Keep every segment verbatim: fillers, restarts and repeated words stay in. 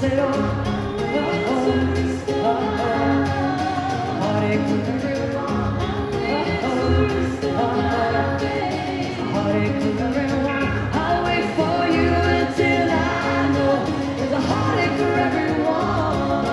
Said, oh, oh, oh, oh, oh. Heartache for everyone. Oh, oh, oh, oh. Heartache for everyone. I'll wait for you until I know there's a heartache for everyone.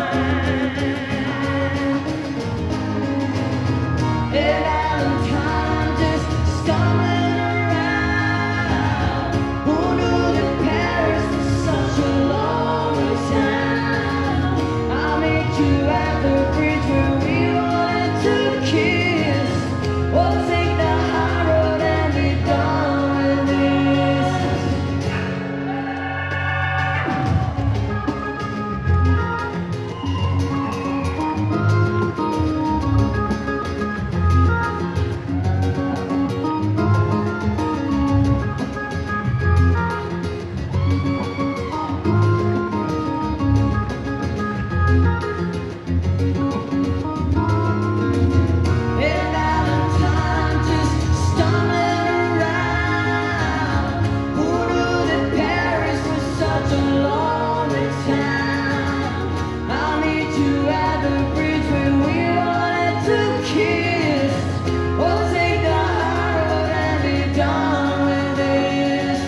And I'm just stumbling around. Who knew that Paris was such a long time? I'll meet you at the bridge where we wanted to kiss. We'll take the high road and be done with this. And I'm just stumbling around. Who knew that Paris was such a lonely town? I'll meet you at the bridge where we wanted to kiss. We'll take the high road and be done with this.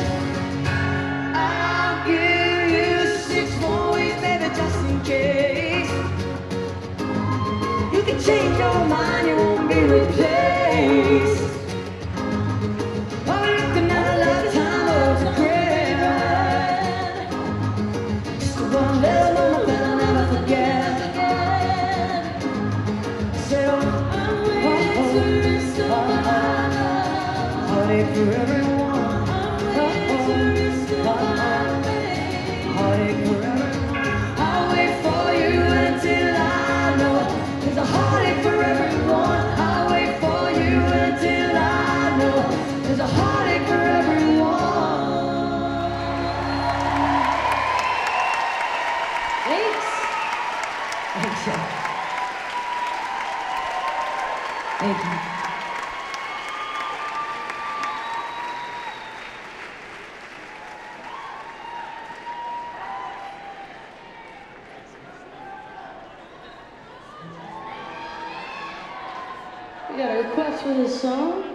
I'll give you six more weeks, baby, just in case. You can change your mind, you won't be replaced. I'm looking at a lifetime of regret. Just the one little moment that I'll never forget. Say, oh, oh, oh, oh, oh. Heartache for everyone. Oh, oh, oh, oh. Heartache for everyone. I'll wait for you until I know there's a heartache for everyone. I'll wait for you until I know there's a heartache for everyone. Thanks. Thanks, yeah. Thank you. We got a request for this song.